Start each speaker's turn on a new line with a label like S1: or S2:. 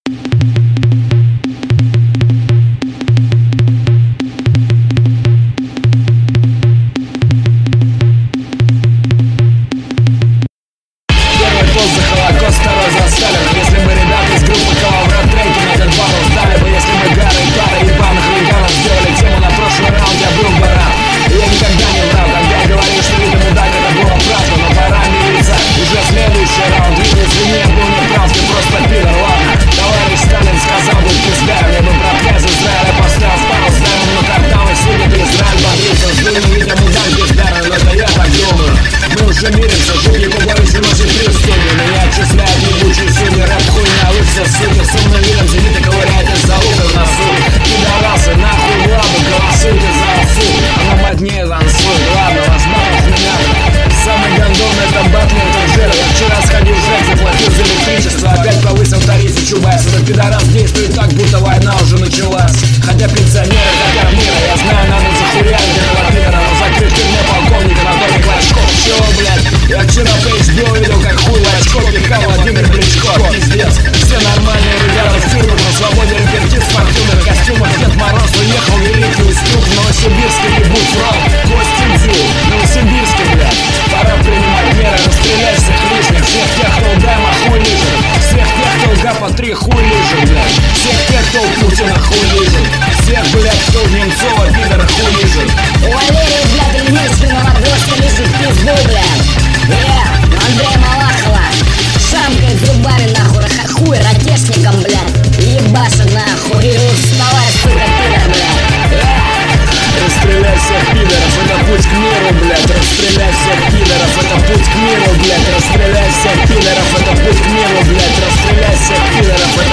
S1: За Холокост, второй за Сталина. Если бы ребята из группы Калаврат треки на этот батл сдали бы, если бы Гары и пара ебаных хулиганов сделали тему на прошлый раунд, я был бы рад. И я никогда не врал, когда я говорил, что видимо дать это было правда. Но пора мириться, уже следующий раунд. Видно, извини, я был неправ, ты просто пидор, ладно. Товарищ Сталин сказал, будь пизда, мне бы протказ Израиля поставил в пару ставил, но когда вы судите Израиль бодрится, жду не видя мудак бездарный, но это я так думаю. Мы уже миримся, жуки куглович не может преступить. Меня отчисляют ебучие судьи, рэп хуйня, вы все суки. С умным видом сидите, ковыряете за ухо в носу. Пидорасы, нахуй Владу, голосуйте за осу. Она моднее танцует, ладно, вас батов не надо. Самый гандон это батлер, это жира. Я вчера сходил в ЖЭК, заплатил за электричество, опять повысил тарифы, чубайс. Этот пидорас действует так, будто война уже началась. Хотя пенсионеры хотят мира, я знаю, надо захуярить этого пидора, но закрыть мне полковника Анатолий Клочков. Чего, блядь? Я вчера по HBO видел, как хуй Лачков пихал Владимир Кличко. Пиздец, все нормальные ребята в тюрьмах, на свободе репертит в спортивных костюмах. Дед Мороз уехал великий Устюг, в Новосибирске ебут фронт. Костя Дзю, Новосибирске, блядь. Пора принимать меры, расстрелять всех лишних. Всех тех, кто у Дайма хуй лежит. Всех тех, кто у Гапа 3 хуй лежит, блядь. Всех тех, кто у Путина хуй лежит. Всех, блядь, кто у Немцова пидора хуй лежит.
S2: У Валерия, блядь, Ильинского Новодворска лежит в пизду, блядь. Андрея Малахова шамкает зубами, нахуй, хуй ракешником, блядь. Ебашит, нахуй, и вставай, сука, пидор, блядь.
S1: Расстреляй всех пидоров, это путь к миру, блядь. Расстреляй всех пидоров, это путь к миру, блядь. Расстреляй всех пидоров, это путь к миру, блядь. Расстреляй всех пидоров, это